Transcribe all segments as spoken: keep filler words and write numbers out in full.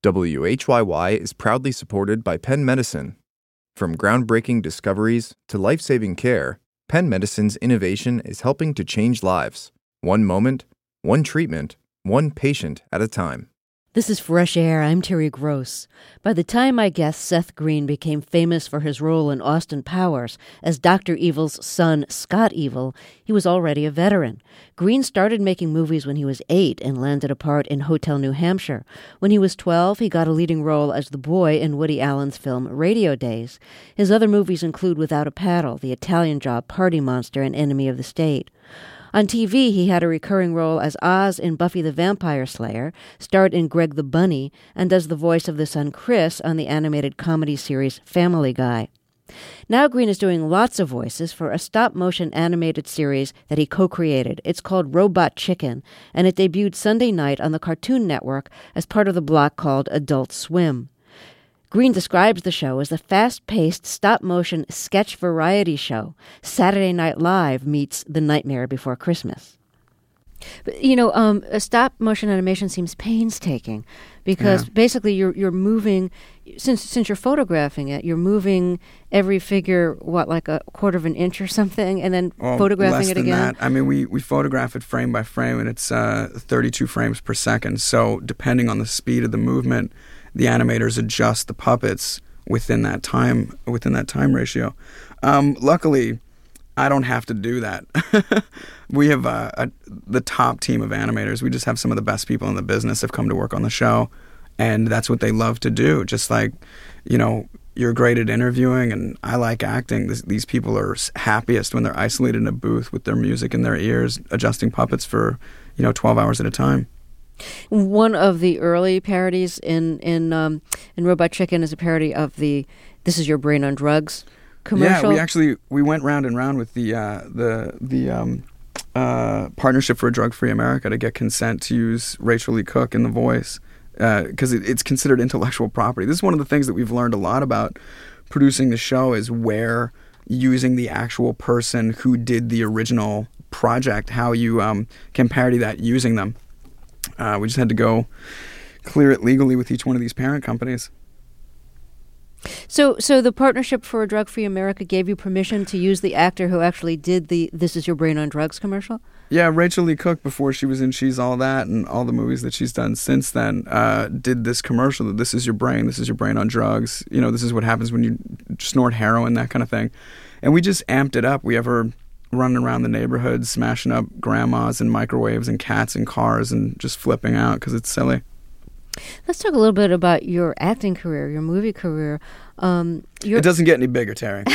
W H Y Y is proudly supported by Penn Medicine. From groundbreaking discoveries to life-saving care, Penn Medicine's innovation is helping to change lives, one moment, one treatment, one patient at a time. This is Fresh Air. I'm Terry Gross. By the time my guest Seth Green became famous for his role in Austin Powers as Doctor Evil's son, Scott Evil, he was already a veteran. Green started making movies when he was eight and landed a part in Hotel New Hampshire. When he was twelve, he got a leading role as the boy in Woody Allen's film Radio Days. His other movies include Without a Paddle, The Italian Job, Party Monster, and Enemy of the State. On T V, he had a recurring role as Oz in Buffy the Vampire Slayer, starred in Greg the Bunny, and does the voice of the son Chris on the animated comedy series Family Guy. Now Green is doing lots of voices for a stop-motion animated series that he co-created. It's called Robot Chicken, and it debuted Sunday night on the Cartoon Network as part of the block called Adult Swim. Green describes the show as a fast-paced, stop-motion sketch variety show. Saturday Night Live meets The Nightmare Before Christmas. But, you know, um, a stop-motion animation seems painstaking because yeah. basically you're you're moving, since since you're photographing it, you're moving every figure, what, like a quarter of an inch or something, and then well, photographing less it than again? That. I mean, we, we photograph it frame by frame, and it's uh, thirty-two frames per second. So depending on the speed of the movement, the animators adjust the puppets within that time within that time ratio. Um, luckily, I don't have to do that. We have uh, a, the top team of animators. We just have some of the best people in the business have come to work on the show, and that's what they love to do. Just like, you know, you're great at interviewing, and I like acting. This, these people are happiest when they're isolated in a booth with their music in their ears, adjusting puppets for, you know, twelve hours at a time. One of the early parodies in in um, in Robot Chicken is a parody of the "This Is Your Brain on Drugs" commercial. Yeah, we actually we went round and round with the uh, the the um, uh, Partnership for a Drug-Free America to get consent to use Rachel Lee Cook in the voice because uh, it, it's considered intellectual property. This is one of the things that we've learned a lot about producing the show is where using the actual person who did the original project, how you um, can parody that using them. Uh, we just had to go clear it legally with each one of these parent companies. So so the Partnership for a Drug-Free America gave you permission to use the actor who actually did the This Is Your Brain on Drugs commercial? Yeah, Rachel Lee Cook, before she was in She's All That and all the movies that she's done since then, uh, did this commercial that This Is Your Brain, This Is Your Brain on Drugs. You know, this is what happens when you snort heroin, that kind of thing. And we just amped it up. We have her running around the neighborhood, smashing up grandmas and microwaves and cats and cars and just flipping out because it's silly. Let's talk a little bit about your acting career, your movie career. Um, it doesn't get any bigger, Terry.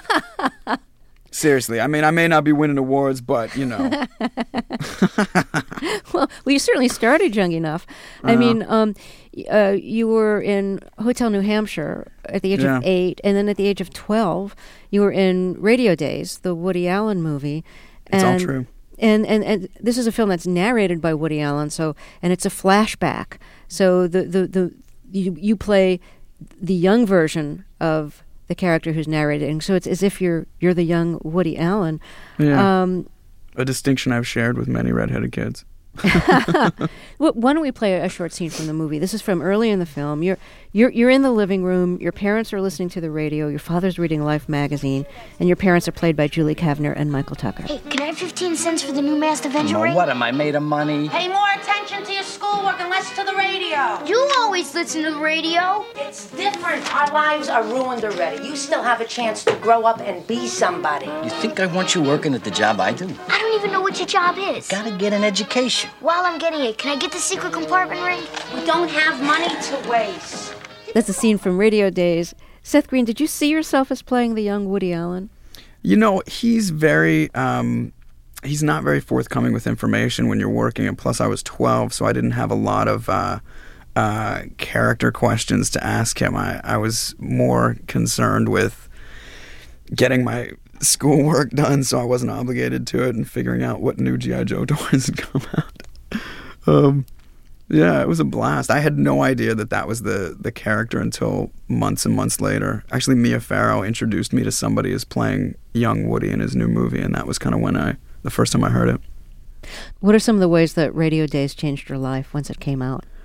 Seriously. I mean, I may not be winning awards, but, you know. well, well, you certainly started young enough. Uh-huh. I mean, um, uh, you were in Hotel New Hampshire at the age yeah. of eight, and then at the age of twelve, you were in Radio Days, the Woody Allen movie. It's and, all true. And, and and this is a film that's narrated by Woody Allen, so and it's a flashback. So the the, the you you play the young version of the character who's narrating. So it's as if you're you're the young Woody Allen. Yeah. Um, a distinction I've shared with many redheaded kids. Well, why don't we play a short scene from the movie? This is from early in the film. You're you're you're in the living room. Your parents are listening to the radio. Your father's reading Life magazine, and your parents are played by Julie Kavner and Michael Tucker. Hey, can I have fifteen cents for the new Masked Avenger oh, ring? What am I made of money? Pay more attention to your schoolwork and less to the radio. You always listen to the radio. It's different. Our lives are ruined already. You still have a chance to grow up and be somebody. You think I want you working at the job I do? I don't even know what your job is. Gotta get an education. While I'm getting it, can I get the secret compartment ring? We don't have money to waste. That's a scene from Radio Days. Seth Green, did you see yourself as playing the young Woody Allen? You know, he's very, um, he's not very forthcoming with information when you're working. And plus, I was twelve, so I didn't have a lot of uh, uh, character questions to ask him. I, I was more concerned with getting my schoolwork done, so I wasn't obligated to it, and figuring out what new G I. Joe toys had come out. Um, yeah, it was a blast. I had no idea that that was the, the character until months and months later. Actually, Mia Farrow introduced me to somebody as playing young Woody in his new movie, and that was kind of when I, the first time I heard it. What are some of the ways that Radio Days changed your life once it came out?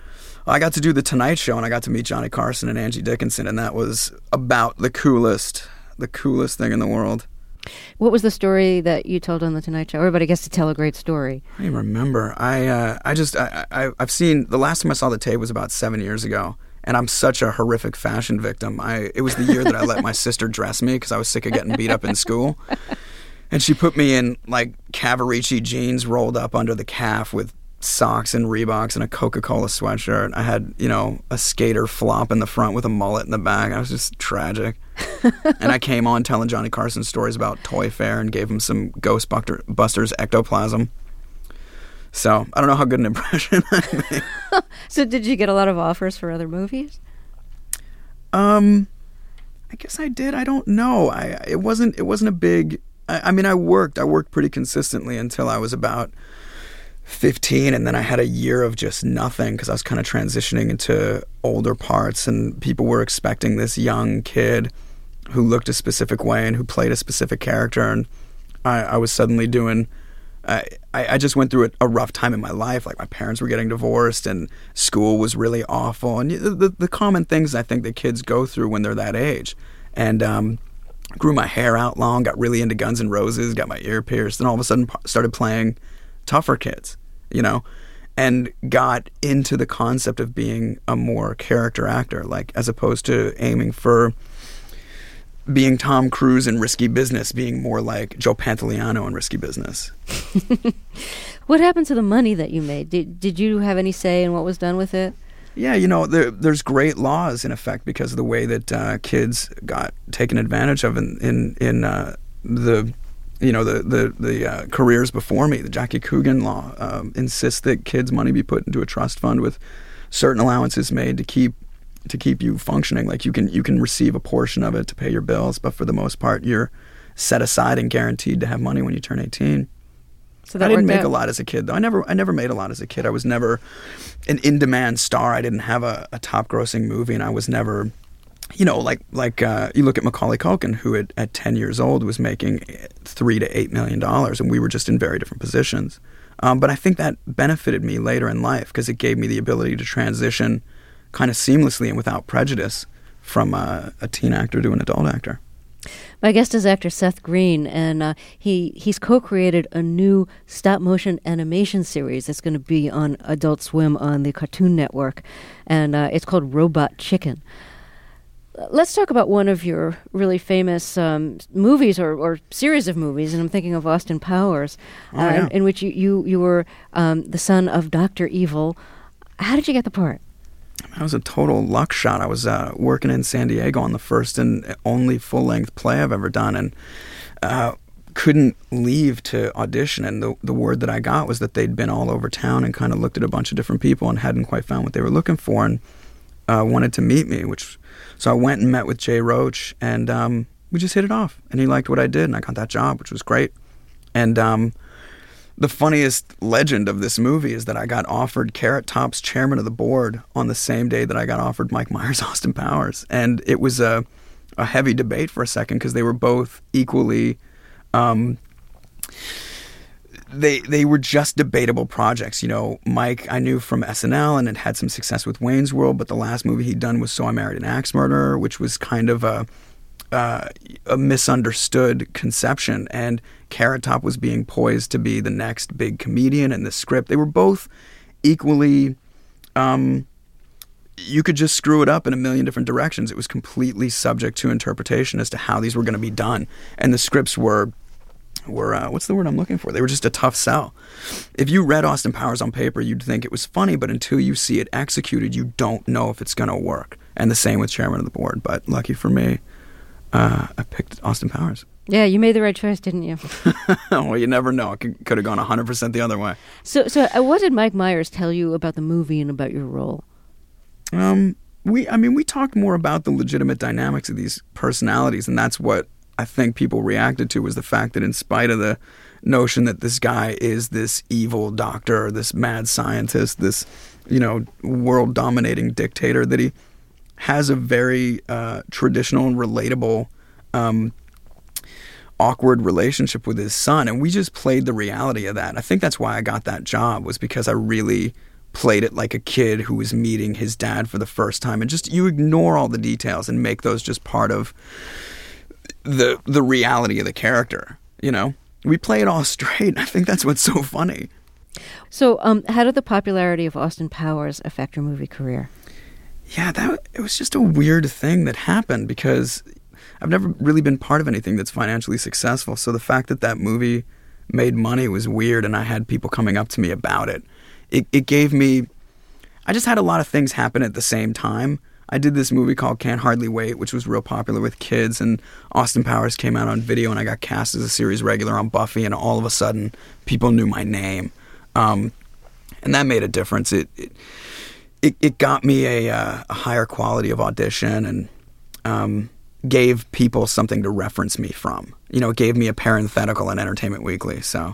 I got to do The Tonight Show, and I got to meet Johnny Carson and Angie Dickinson, and that was about the coolest, the coolest thing in the world. What was the story that you told on The Tonight Show? Everybody gets to tell a great story. I don't even remember. I, uh, I just, I, I, I've seen, the last time I saw the tape was about seven years ago, and I'm such a horrific fashion victim. I, it was the year that I let my sister dress me because I was sick of getting beat up in school. And she put me in, like, Cavaricci jeans rolled up under the calf with socks and Reeboks and a Coca-Cola sweatshirt. I had, you know, a skater flop in the front with a mullet in the back. I was just tragic. And I came on telling Johnny Carson stories about Toy Fair and gave him some Ghostbusters ectoplasm. So I don't know how good an impression I made. So did you get a lot of offers for other movies? Um, I guess I did. I don't know. I it wasn't it wasn't a big. I, I mean, I worked. I worked pretty consistently until I was about fifteen, and then I had a year of just nothing because I was kind of transitioning into older parts, and people were expecting this young kid who looked a specific way and who played a specific character, and I, I was suddenly doing. I, I just went through a, a rough time in my life. Like, my parents were getting divorced, and school was really awful, and the, the, the common things I think that kids go through when they're that age. And um, grew my hair out long, got really into Guns N' Roses, got my ear pierced, and all of a sudden started playing tougher kids, you know, and got into the concept of being a more character actor, like, as opposed to aiming for being Tom Cruise in Risky Business, being more like Joe Pantoliano in Risky Business. What happened to the money that you made? Did did you have any say in what was done with it? Yeah, you know, there, there's great laws in effect because of the way that uh, kids got taken advantage of in in, in uh, the, you know, the the the uh, careers before me. The Jackie Coogan law um, insists that kids' money be put into a trust fund with certain allowances made to keep to keep you functioning. Like, you can you can receive a portion of it to pay your bills, but for the most part, you're set aside and guaranteed to have money when you turn eighteen. So that I didn't make out. a lot as a kid, though. I never I never made a lot as a kid. I was never an in-demand star. I didn't have a, a top-grossing movie, and I was never, you know, like like uh, you look at Macaulay Culkin, who at, at ten years old was making three to eight million dollars, and we were just in very different positions. Um, but I think that benefited me later in life because it gave me the ability to transition kind of seamlessly and without prejudice from uh, a teen actor to an adult actor. My guest is actor Seth Green, and uh, he he's co-created a new stop-motion animation series that's going to be on Adult Swim on the Cartoon Network, and uh, it's called Robot Chicken. Let's talk about one of your really famous um, movies or, or series of movies, and I'm thinking of Austin Powers, oh, uh, yeah. in, in which you, you, you were um, the son of Doctor Evil. How did you get the part? That was a total luck shot. I was uh, working in San Diego on the first and only full-length play I've ever done, and uh, couldn't leave to audition. And the the word that I got was that they'd been all over town and kind of looked at a bunch of different people and hadn't quite found what they were looking for, and uh, wanted to meet me. Which, so I went and met with Jay Roach, and um, we just hit it off. And he liked what I did, and I got that job, which was great. And um, the funniest legend of this movie is that I got offered Carrot Top's chairman of the board on the same day that I got offered Mike Myers' Austin Powers. And it was a, a heavy debate for a second because they were both equally, um, they they were just debatable projects. You know, Mike I knew from S N L and had had some success with Wayne's World, but the last movie he'd done was So I Married an Axe Murderer, which was kind of a, uh, a misunderstood conception. And Carrot Top was being poised to be the next big comedian in the script. They were both equally, um, you could just screw it up in a million different directions. It was completely subject to interpretation as to how these were going to be done. And the scripts were, were uh, what's the word I'm looking for? They were just a tough sell. If you read Austin Powers on paper, you'd think it was funny, but until you see it executed, you don't know if it's going to work. And the same with Chairman of the Board. But lucky for me, uh, I picked Austin Powers. Yeah, you made the right choice, didn't you? Well, you never know. It could, could have gone one hundred percent the other way. So, so uh, what did Mike Myers tell you about the movie and about your role? Um, we, I mean, we talked more about the legitimate dynamics of these personalities, and that's what I think people reacted to, was the fact that in spite of the notion that this guy is this evil doctor, this mad scientist, this, you know, world-dominating dictator, that he has a very uh, traditional and relatable um awkward relationship with his son, and we just played the reality of that. I think that's why I got that job, was because I really played it like a kid who was meeting his dad for the first time, and just you ignore all the details and make those just part of the the reality of the character. You know, we play it all straight. I think that's what's so funny. So, um, how did the popularity of Austin Powers affect your movie career? Yeah, that it was just a weird thing that happened because I've never really been part of anything that's financially successful. So the fact that that movie made money was weird, and I had people coming up to me about it. It, it gave me... I just had a lot of things happen at the same time. I did this movie called Can't Hardly Wait, which was real popular with kids, and Austin Powers came out on video, and I got cast as a series regular on Buffy, and all of a sudden, people knew my name. Um, and that made a difference. It it, it, it got me a, uh, a higher quality of audition, and... Um, gave people something to reference me from. You know, it gave me a parenthetical in Entertainment Weekly, so...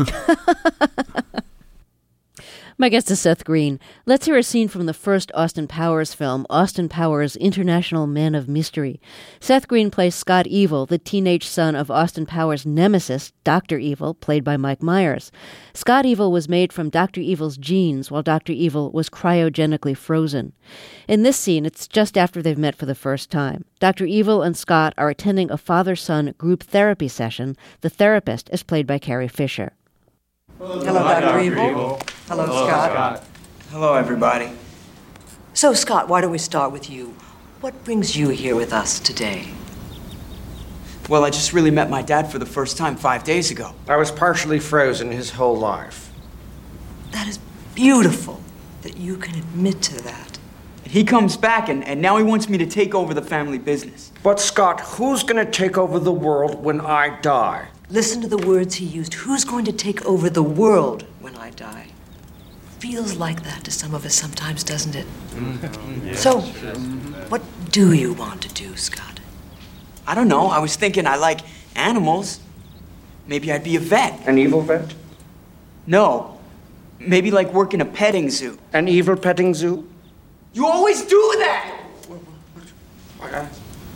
My guest is Seth Green. Let's hear a scene from the first Austin Powers film, Austin Powers, International Man of Mystery. Seth Green plays Scott Evil, the teenage son of Austin Powers' nemesis, Doctor Evil, played by Mike Myers. Scott Evil was made from Doctor Evil's genes, while Doctor Evil was cryogenically frozen. In this scene, it's just after they've met for the first time. Doctor Evil and Scott are attending a father-son group therapy session. The therapist is played by Carrie Fisher. Hello, Doctor Evil. Hello, Scott. Hello, everybody. So, Scott, why don't we start with you? What brings you here with us today? Well, I just really met my dad for the first time five days ago. I was partially frozen his whole life. That is beautiful that you can admit to that. He comes back, and, and now he wants me to take over the family business. But, Scott, who's going to take over the world when I die? Listen to the words he used. Who's going to take over the world when I die? Feels like that to some of us sometimes, doesn't it? Mm-hmm. So, what do you want to do, Scott? I don't know. I was thinking I like animals. Maybe I'd be a vet. An evil vet? No. Maybe like work in a petting zoo. An evil petting zoo? You always do that! I,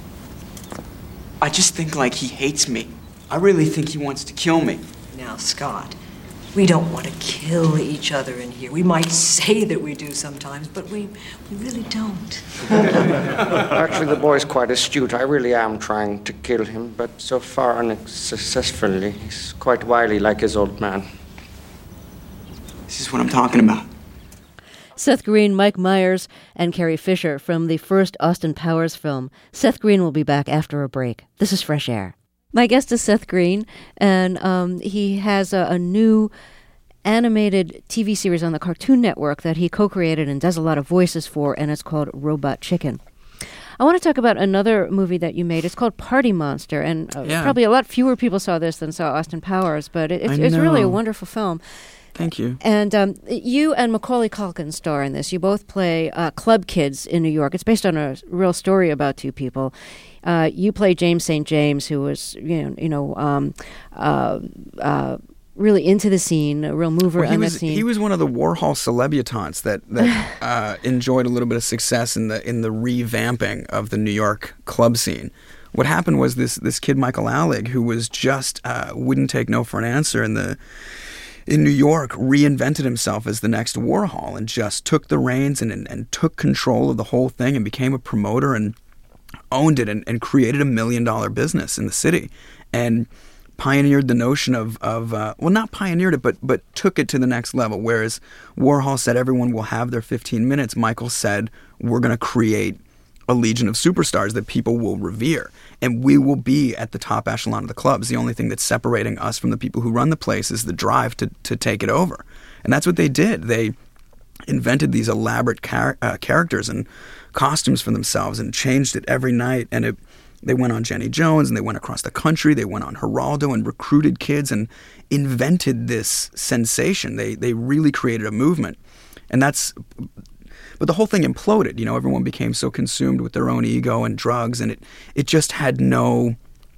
I just think like he hates me. I really think he wants to kill me. Now, Scott, we don't want to kill each other in here. We might say that we do sometimes, but we, we really don't. Actually, the boy's quite astute. I really am trying to kill him, but so far unsuccessfully. He's quite wily like his old man. This is what I'm talking about. Seth Green, Mike Myers, and Carrie Fisher from the first Austin Powers film. Seth Green will be back after a break. This is Fresh Air. My guest is Seth Green, and um, he has a, a new animated T V series on the Cartoon Network that he co-created and does a lot of voices for, and it's called Robot Chicken. I want to talk about another movie that you made. It's called Party Monster, and uh, yeah. probably a lot fewer people saw this than saw Austin Powers, but it, it's, it's really a wonderful film. Thank you. And um, you and Macaulay Culkin star in this. You both play uh, club kids in New York. It's based on a real story about two people. Uh, you play James Saint James, who was, you know, you know, um, uh, uh, really into the scene, a real mover well, he on was, the scene. He was one of the Warhol celebutantes that that uh, enjoyed a little bit of success in the in the revamping of the New York club scene. What happened was this this kid Michael Allig, who was just uh, wouldn't take no for an answer in the. in New York, reinvented himself as the next Warhol and just took the reins and, and, and took control of the whole thing and became a promoter and owned it and, and created a million dollar business in the city and pioneered the notion of, of uh, well, not pioneered it, but but took it to the next level. Whereas Warhol said everyone will have their fifteen minutes, Michael said we're going to create a legion of superstars that people will revere. And we will be at the top echelon of the clubs. The only thing that's separating us from the people who run the place is the drive to, to take it over. And that's what they did. They invented these elaborate char- uh, characters and costumes for themselves and changed it every night. And it, they went on Jenny Jones and they went across the country. They went on Geraldo and recruited kids and invented this sensation. They, they really created a movement. And that's... But the whole thing imploded. You know, everyone became so consumed with their own ego and drugs, and it, it just had no,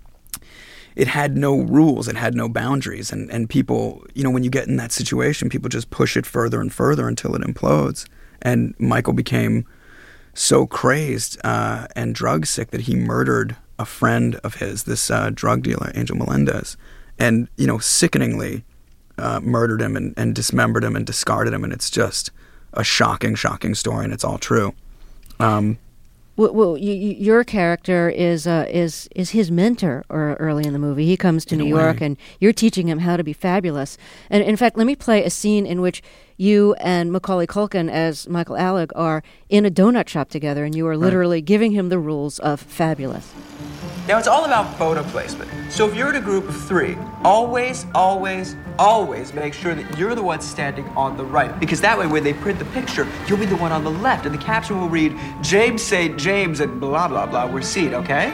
it had no rules. It had no boundaries. And, and people, you know, when you get in that situation, people just push it further and further until it implodes. And Michael became so crazed uh, and drug sick that he murdered a friend of his, this uh, drug dealer, Angel Melendez, and, you know, sickeningly uh, murdered him and, and dismembered him and discarded him. And it's just a shocking, shocking story, and it's all true. Um, Well, well you, you, your character is uh, is is his mentor or early in the movie. He comes to In a New York, way. and you're teaching him how to be fabulous. And in fact, let me play a scene in which you and Macaulay Culkin as Michael Alec are in a donut shop together, and you are literally giving him the rules of fabulous. Now, it's all about photo placement. So if you're in a group of three, always, always, always make sure that you're the one standing on the right. Because that way, when they print the picture, you'll be the one on the left. And the caption will read, James Saint James and blah, blah, blah, we're seen, okay?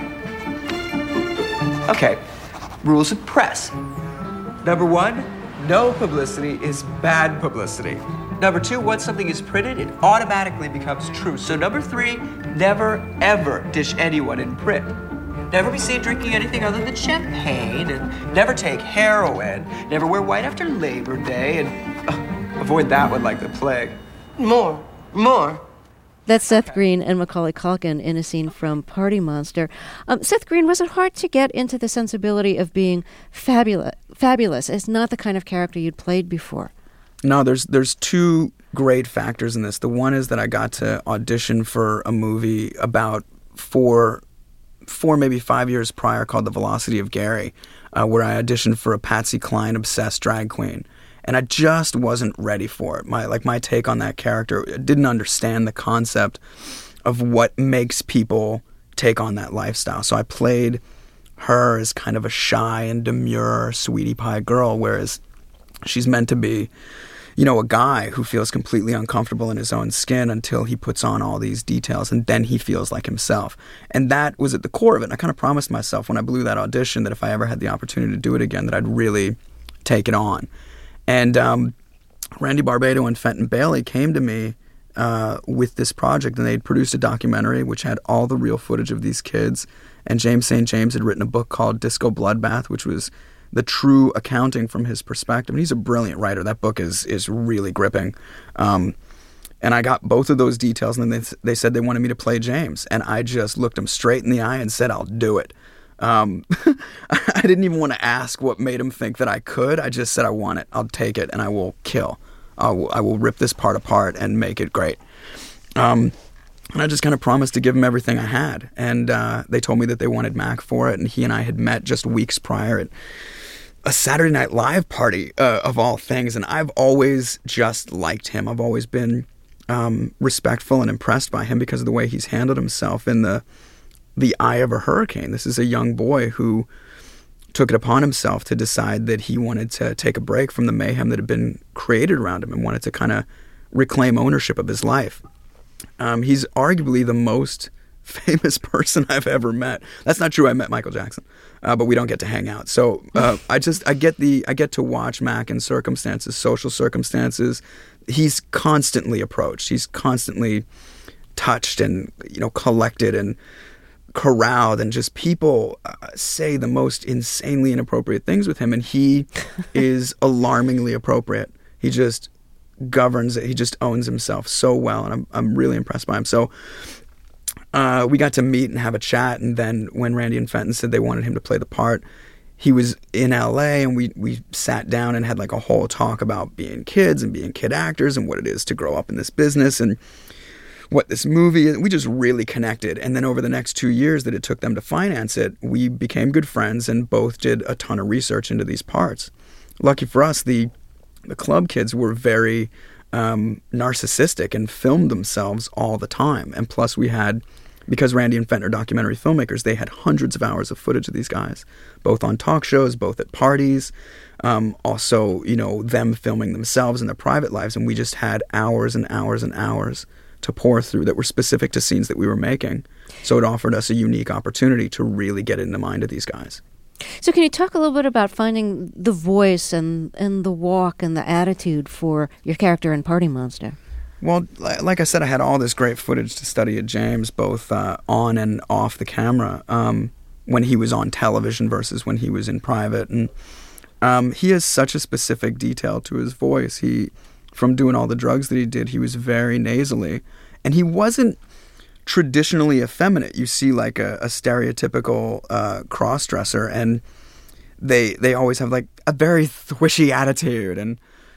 Okay, rules of press. Number one, no publicity is bad publicity. Number two, once something is printed, it automatically becomes true. So number three, never, ever dish anyone in print. Never be seen drinking anything other than champagne, and never take heroin, never wear white after Labor Day, and uh, avoid that one like the plague. More, more. That's Seth Green and Macaulay Culkin in a scene from Party Monster. Um, Seth Green, was it hard to get into the sensibility of being fabulous? Fabulous. It's not the kind of character you'd played before. No, there's there's two great factors in this. The one is that I got to audition for a movie about four, four maybe five years prior called The Velocity of Gary, uh, where I auditioned for a Patsy Cline obsessed drag queen. And I just wasn't ready for it. My like my take on that character, I didn't understand the concept of what makes people take on that lifestyle. So I played her as kind of a shy and demure sweetie pie girl, whereas she's meant to be, you know, a guy who feels completely uncomfortable in his own skin until he puts on all these details, and then he feels like himself. And that was at the core of it. And I kind of promised myself when I blew that audition that if I ever had the opportunity to do it again, that I'd really take it on. And um, Randy Barbato and Fenton Bailey came to me uh, with this project, and they'd produced a documentary which had all the real footage of these kids. And James Saint James had written a book called Disco Bloodbath, which was the true accounting from his perspective. And he's a brilliant writer. That book is is really gripping. Um, and I got both of those details, and then they, they said they wanted me to play James. And I just looked them straight in the eye and said, I'll do it. Um, I didn't even want to ask what made him think that I could. I just said, I want it. I'll take it, and I will kill. I will, I will rip this part apart and make it great. Um, and I just kind of promised to give him everything I had. And uh, they told me that they wanted Mac for it, and he and I had met just weeks prior at a Saturday Night Live party, uh, of all things. And I've always just liked him. I've always been um, respectful and impressed by him because of the way he's handled himself in the the eye of a hurricane. This is a young boy who took it upon himself to decide that he wanted to take a break from the mayhem that had been created around him and wanted to kind of reclaim ownership of his life. Um, he's arguably the most famous person I've ever met. That's not true. I met Michael Jackson, uh, but we don't get to hang out. So uh, I just I get the I get to watch Mac in circumstances, social circumstances. He's constantly approached. He's constantly touched and, you know, collected and corralled, and just people uh, say the most insanely inappropriate things with him, and he is alarmingly appropriate. He just governs it. He just owns himself so well, and I'm I'm really impressed by him. So uh, we got to meet and have a chat, and then when Randy and Fenton said they wanted him to play the part, he was in L A, and we we sat down and had like a whole talk about being kids and being kid actors and what it is to grow up in this business and what this movie is. We just really connected. And then over the next two years that it took them to finance it, we became good friends and both did a ton of research into these parts. Lucky for us, the the club kids were very um, narcissistic and filmed themselves all the time. And plus we had, because Randy and Fenton are documentary filmmakers, they had hundreds of hours of footage of these guys, both on talk shows, both at parties, um, also, you know, them filming themselves in their private lives. And we just had hours and hours and hours to pour through that were specific to scenes that we were making. So it offered us a unique opportunity to really get in the mind of these guys. So can you talk a little bit about finding the voice and, and the walk and the attitude for your character in Party Monster? Well, like I said, I had all this great footage to study at James, both uh, on and off the camera, um, when he was on television versus when he was in private. And um, he has such a specific detail to his voice. He... From doing all the drugs that he did, he was very nasally. And he wasn't traditionally effeminate. You see like a, a stereotypical uh, cross-dresser, and they they always have like a very thwishy attitude. And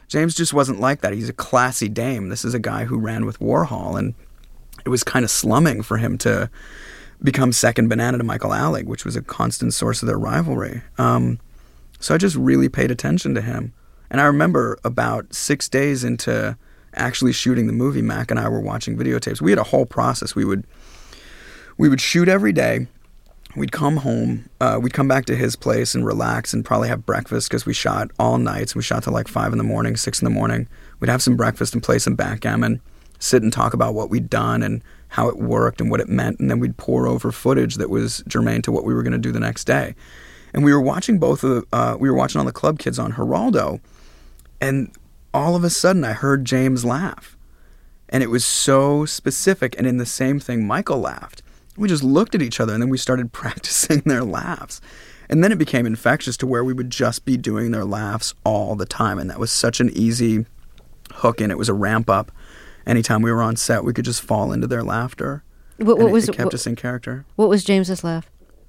James just wasn't like that. He's a classy dame. This is a guy who ran with Warhol, and it was kind of slumming for him to become second banana to Michael Alec, which was a constant source of their rivalry. Um, so I just really paid attention to him. And I remember about six days into actually shooting the movie, Mac and I were watching videotapes. We had a whole process. We would we would shoot every day. We'd come home. Uh, we'd come back to his place and relax and probably have breakfast because we shot all nights. We shot till like five in the morning, six in the morning. We'd have some breakfast and play some backgammon, sit and talk about what we'd done and how it worked and what it meant. And then we'd pour over footage that was germane to what we were going to do the next day. And we were watching both of the, uh, we were watching all the club kids on Geraldo. And all of a sudden I heard James laugh. And it was so specific. And in the same thing, Michael laughed. We just looked at each other and then we started practicing their laughs. And then it became infectious to where we would just be doing their laughs all the time. And that was such an easy hook in. It was a ramp up. Anytime we were on set, we could just fall into their laughter. What, what it, was it kept what, us in character. What was James's laugh?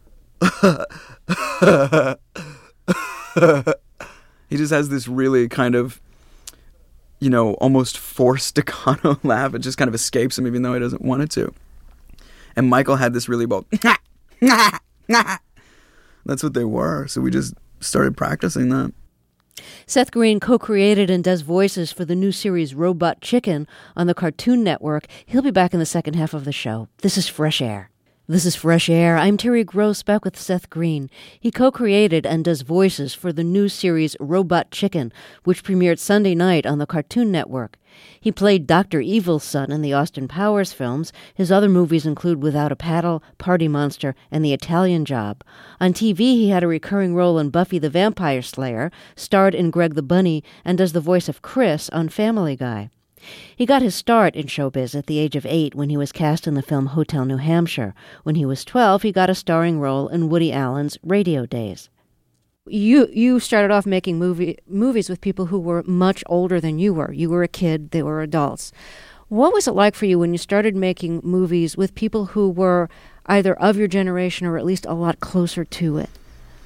He just has this really kind of, you know, almost forced staccato laugh. It just kind of escapes him even though he doesn't want it to. And Michael had this really bold, that's what they were. So we just started practicing that. Seth Green co-created and does voices for the new series Robot Chicken on the Cartoon Network. He'll be back in the second half of the show. This is Fresh Air. This is Fresh Air. I'm Terry Gross, back with Seth Green. He co-created and does voices for the new series Robot Chicken, which premiered Sunday night on the Cartoon Network. He played Doctor Evil's son in the Austin Powers films. His other movies include Without a Paddle, Party Monster, and The Italian Job. On T V, he had a recurring role in Buffy the Vampire Slayer, starred in Greg the Bunny, and does the voice of Chris on Family Guy. He got his start in showbiz at the age of eight when he was cast in the film Hotel New Hampshire. When he was twelve, he got a starring role in Woody Allen's Radio Days. You you started off making movie movies with people who were much older than you were. You were a kid, they were adults. What was it like for you when you started making movies with people who were either of your generation or at least a lot closer to it?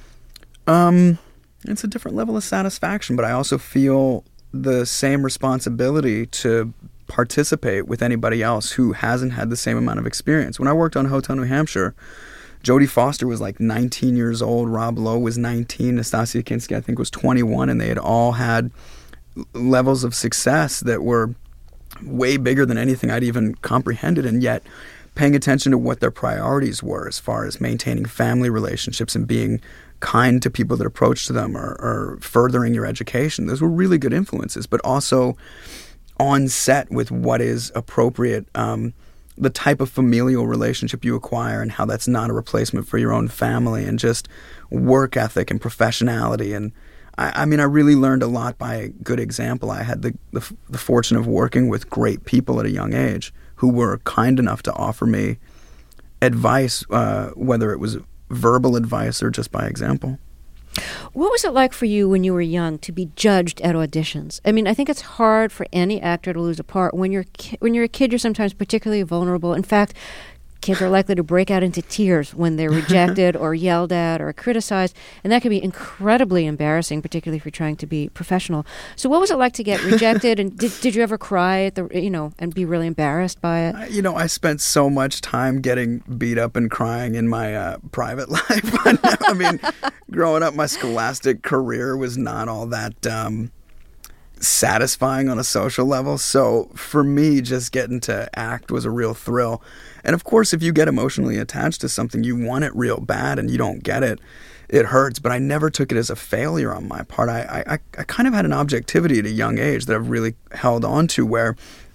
Um, it's a different level of satisfaction, but I also feel the same responsibility to participate with anybody else who hasn't had the same amount of experience. When I worked on Hotel New Hampshire, Jodie Foster was like nineteen years old, Rob Lowe was nineteen, Nastasia Kinski I think was twenty-one, and they had all had levels of success that were way bigger than anything I'd even comprehended, and yet paying attention to what their priorities were as far as maintaining family relationships and being kind to people that approached them or, or furthering your education. Those were really good influences, but also on set with what is appropriate, um, the type of familial relationship you acquire and how that's not a replacement for your own family, and just work ethic and professionality. And I, I mean, I really learned a lot by a good example. I had the, the, the fortune of working with great people at a young age who were kind enough to offer me advice, uh, whether it was verbal advice or just by example. What was it like for you when you were young to be judged at auditions? I mean, I think it's hard for any actor to lose a part. When you're ki- when you're a kid, you're sometimes particularly vulnerable. In fact, kids are likely to break out into tears when they're rejected or yelled at or criticized, and that can be incredibly embarrassing, particularly if you're trying to be professional. So what was it like to get rejected, and did, did you ever cry at the, you know, and be really embarrassed by it? Uh, you know, I spent so much time getting beat up and crying in my uh, private life. I mean, growing up, my scholastic career was not all that um, satisfying on a social level. So for me, just getting to act was a real thrill. And of course, if you get emotionally attached to something, you want it real bad and you don't get it, it hurts. But I never took it as a failure on my part. I, I, I kind of had an objectivity at a young age that I've really held on to, where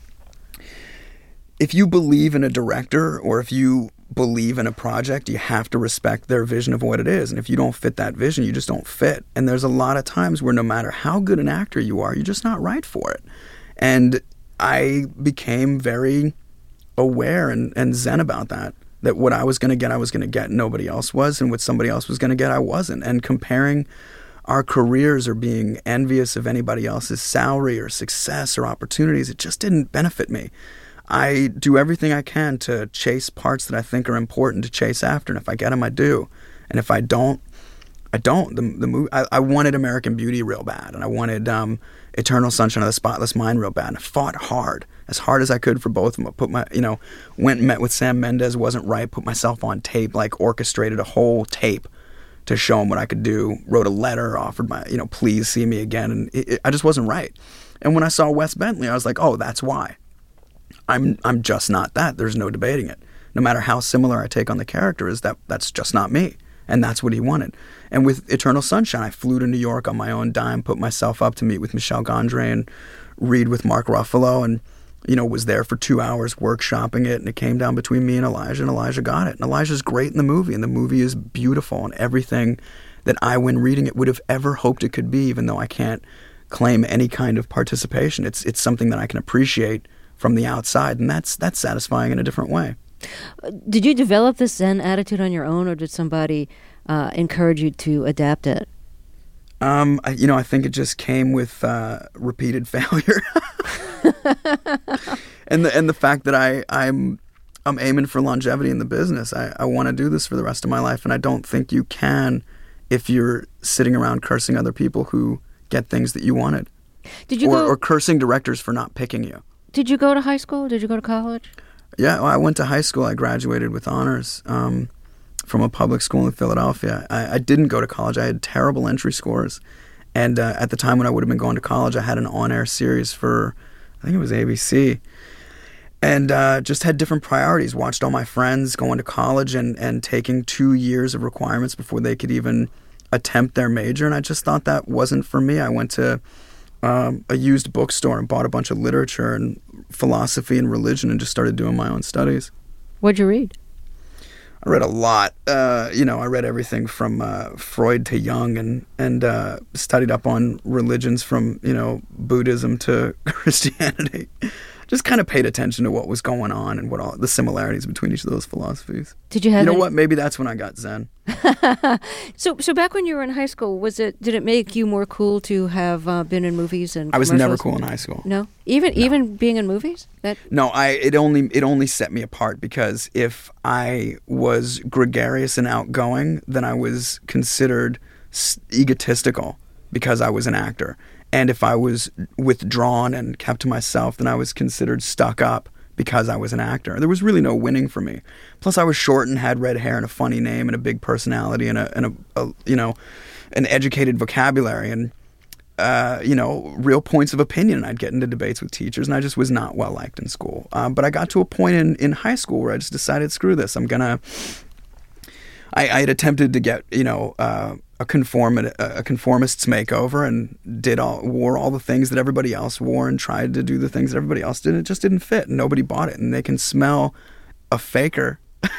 if you believe in a director or if you believe in a project, you have to respect their vision of what it is. And if you don't fit that vision, you just don't fit. And there's a lot of times where no matter how good an actor you are, you're just not right for it. And I became very aware and, and zen about that, that what I was going to get, I was going to get, nobody else was, and what somebody else was going to get, I wasn't. And comparing our careers or being envious of anybody else's salary or success or opportunities, it just didn't benefit me. I do everything I can to chase parts that I think are important to chase after, and if I get them, I do. And if I don't, I don't. The the movie, I, I wanted American Beauty real bad, and I wanted um, Eternal Sunshine of the Spotless Mind real bad. And I fought hard, as hard as I could for both of them. I put my, you know, went and met with Sam Mendes, wasn't right, put myself on tape, like orchestrated a whole tape to show him what I could do, wrote a letter, offered my, you know, please see me again. And it, it, I just wasn't right. And when I saw Wes Bentley, I was like, oh, that's why. I'm I'm just not that. There's no debating it. No matter how similar I take on the character, is that that's just not me. And that's what he wanted. And with Eternal Sunshine, I flew to New York on my own dime, put myself up to meet with Michel Gondry and read with Mark Ruffalo, and, you know, was there for two hours workshopping it, and it came down between me and Elijah, and Elijah got it. And Elijah's great in the movie, and the movie is beautiful, and everything that I, when reading it, would have ever hoped it could be, even though I can't claim any kind of participation. It's it's something that I can appreciate from the outside, and that's that's satisfying in a different way. Did you develop this Zen attitude on your own, or did somebody uh, encourage you to adapt it? Um, I, you know, I think it just came with uh, repeated failure, and the and the fact that I I'm I'm aiming for longevity in the business. I, I want to do this for the rest of my life, and I don't think you can if you're sitting around cursing other people who get things that you wanted. Did you or, go, or cursing directors for not picking you. Did you go to high school? Did you go to college? Yeah, well, I went to high school. I graduated with honors um, from a public school in Philadelphia. I, I didn't go to college. I had terrible entry scores. And uh, at the time when I would have been going to college, I had an on-air series for, I think it was A B C. And uh, just had different priorities. Watched all my friends going to college and, and taking two years of requirements before they could even attempt their major. And I just thought that wasn't for me. I went to um, a used bookstore and bought a bunch of literature and philosophy and religion and just started doing my own studies. What'd you read? I read a lot. Uh, you know, I read everything from uh, Freud to Jung, and and uh, studied up on religions from, you know, Buddhism to Christianity. Just kind of paid attention to what was going on and what all the similarities between each of those philosophies. Did you have? You know any... what? Maybe that's when I got Zen. so, so back when you were in high school, was it? Did it make you more cool to have uh, been in movies and? I was never cool in high school. No, even no. even being in movies. That no, I it only it only set me apart because if I was gregarious and outgoing, then I was considered egotistical because I was an actor. And if I was withdrawn and kept to myself, then I was considered stuck up because I was an actor. There was really no winning for me. Plus, I was short and had red hair and a funny name and a big personality and a, and a, a you know, an educated vocabulary and, uh, you know, real points of opinion. And I'd get into debates with teachers, and I just was not well liked in school. Um, but I got to a point in, in high school where I just decided, screw this. I'm gonna. I, I had attempted to get, you know, uh, a conform a conformist's makeover and did all wore all the things that everybody else wore and tried to do the things that everybody else did. It just didn't fit, and nobody bought it. And they can smell a faker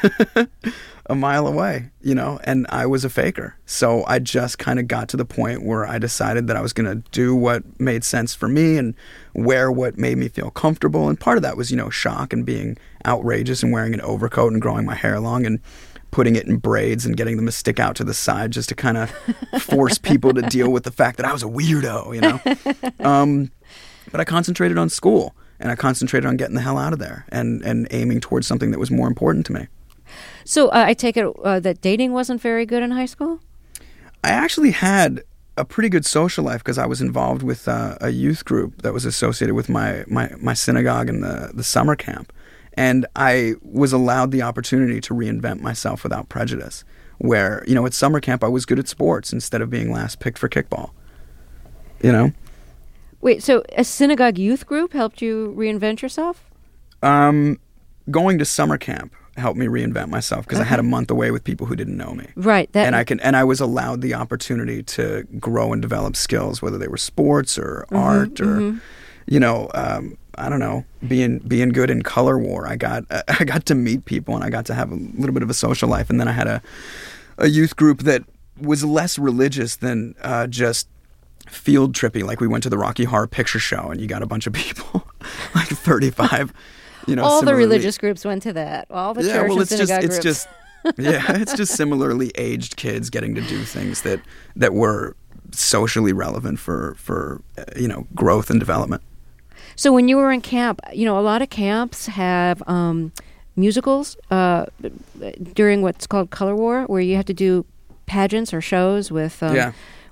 a mile away, you know. And I was a faker, so I just kind of got to the point where I decided that I was going to do what made sense for me and wear what made me feel comfortable. And part of that was, you know, shock and being outrageous and wearing an overcoat and growing my hair long and putting it in braids and getting them to stick out to the side just to kind of force people to deal with the fact that I was a weirdo, you know. Um, but I concentrated on school, and I concentrated on getting the hell out of there and, and aiming towards something that was more important to me. So uh, I take it uh, that dating wasn't very good in high school? I actually had a pretty good social life because I was involved with uh, a youth group that was associated with my, my, my synagogue and the, the summer camp. And I was allowed the opportunity to reinvent myself without prejudice, where, you know, at summer camp I was good at sports instead of being last picked for kickball, you know? Wait, so a synagogue youth group helped you reinvent yourself? Um, going to summer camp helped me reinvent myself because okay. I had a month away with people who didn't know me. Right. That... And I can, and I was allowed the opportunity to grow and develop skills, whether they were sports or mm-hmm, art or, mm-hmm. you know, um, I don't know, being being good in color war. I got I got to meet people and I got to have a little bit of a social life. And then I had a a youth group that was less religious than uh, just field trippy. Like we went to the Rocky Horror Picture Show and you got a bunch of people, like thirty-five. You know, all similarly, the religious groups went to that. All the yeah, church well, and it's synagogue just, groups. It's just yeah, it's just similarly aged kids getting to do things that that were socially relevant for for uh, you know, growth and development. So when you were in camp, you know, a lot of camps have um, musicals uh, during what's called Color War, where you have to do pageants or shows with um, yeah.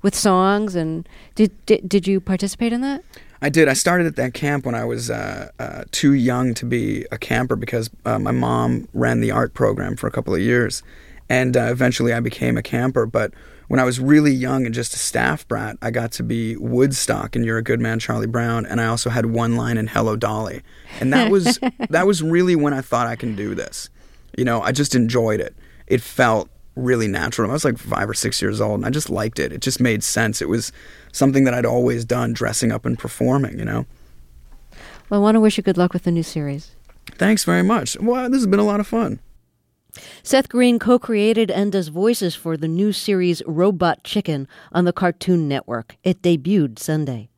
with songs. And did, did did you participate in that? I did. I started at that camp when I was uh, uh, too young to be a camper because uh, my mom ran the art program for a couple of years. And uh, eventually I became a camper. But when I was really young and just a staff brat, I got to be Woodstock in You're a Good Man, Charlie Brown. And I also had one line in Hello, Dolly. And that was that was really when I thought I can do this. You know, I just enjoyed it. It felt really natural. I was like five or six years old, and I just liked it. It just made sense. It was something that I'd always done, dressing up and performing, you know? Well, I want to wish you good luck with the new series. Thanks very much. Well, this has been a lot of fun. Seth Green co-created and does voices for the new series Robot Chicken on the Cartoon Network. It debuted Sunday.